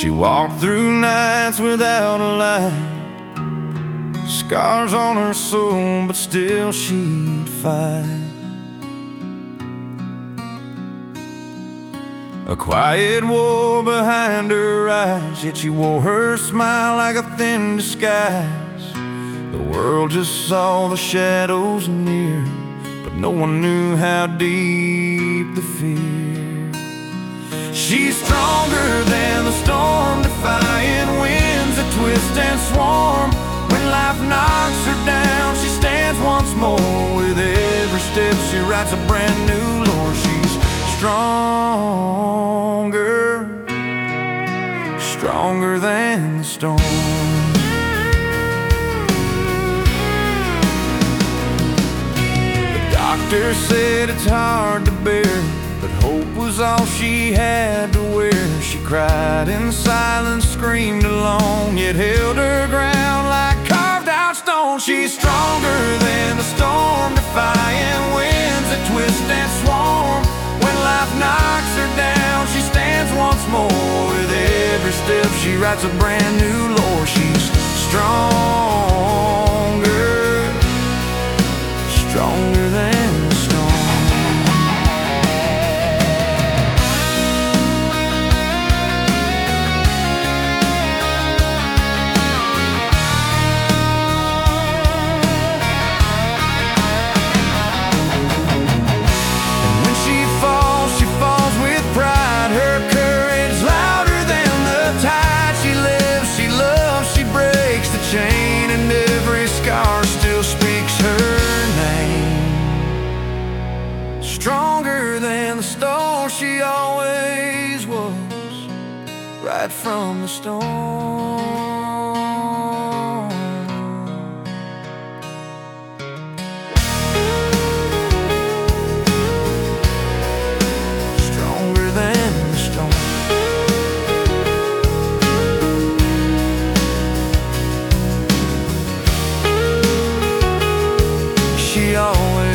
She walked through nights without a light, scars on her soul, but still she'd fight. A quiet war behind her eyes, yet she wore her smile like a thin disguise. The world just saw the shadows near, but no one knew how deep the fear. She's stronger than the storm, defying winds that twist and swarm. When life knocks her down, she stands once more. With every step she writes a brand new lore. She's stronger, stronger than the storm. The doctor said it's hard to bear, but hope was all she had to wear. She cried in silence, screamed alone, yet held her ground like carved out stone. She's stronger than the storm, defying winds that twist and swarm. When life knocks her down, she stands once more. With every step she writes a brand new lore. She's stronger, stronger than the storm. Stronger than the stone, she always was, right from the storm. Stronger than the storm. She always